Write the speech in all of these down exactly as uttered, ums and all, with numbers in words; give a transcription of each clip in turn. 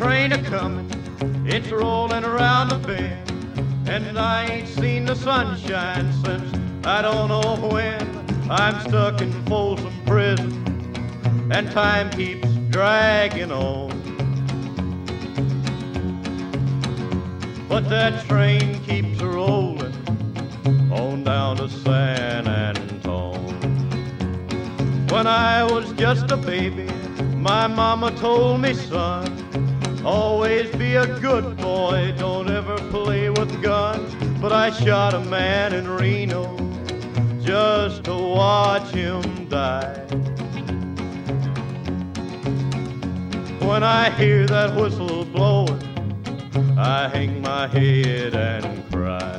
train a-comin', it's rollin' around the bend, and I ain't seen the sunshine since I don't know when. I'm stuck in Folsom Prison, and time keeps dragging on. But that train keeps rollin' on down to San Antone. When I was just a baby, my mama told me, son, always be a good boy, don't ever play with guns. But I shot a man in Reno just to watch him die. When I hear that whistle blowing, I hang my head and cry.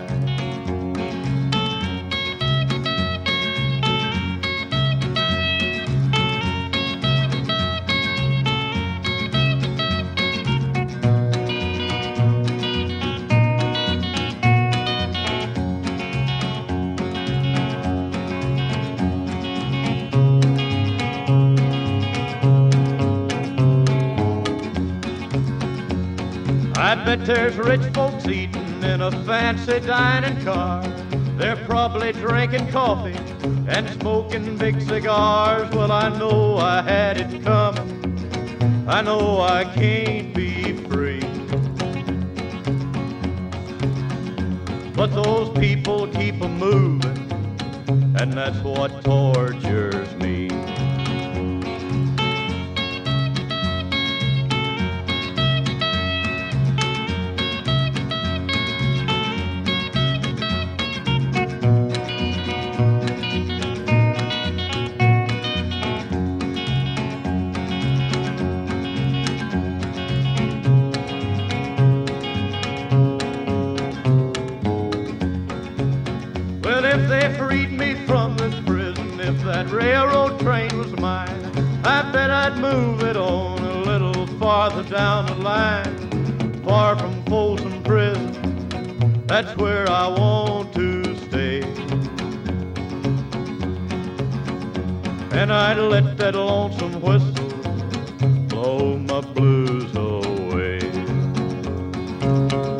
I bet there's rich folks eating in a fancy dining car. They're probably drinking coffee and smoking big cigars. Well, I know I had it coming. I know I can't be free. But those people keep a-moving, and that's what tortures me. If they freed me from this prison, if that railroad train was mine, I bet I'd move it on a little farther down the line, far from Folsom Prison. That's where I want to stay. And I'd let that lonesome whistle blow my blues away.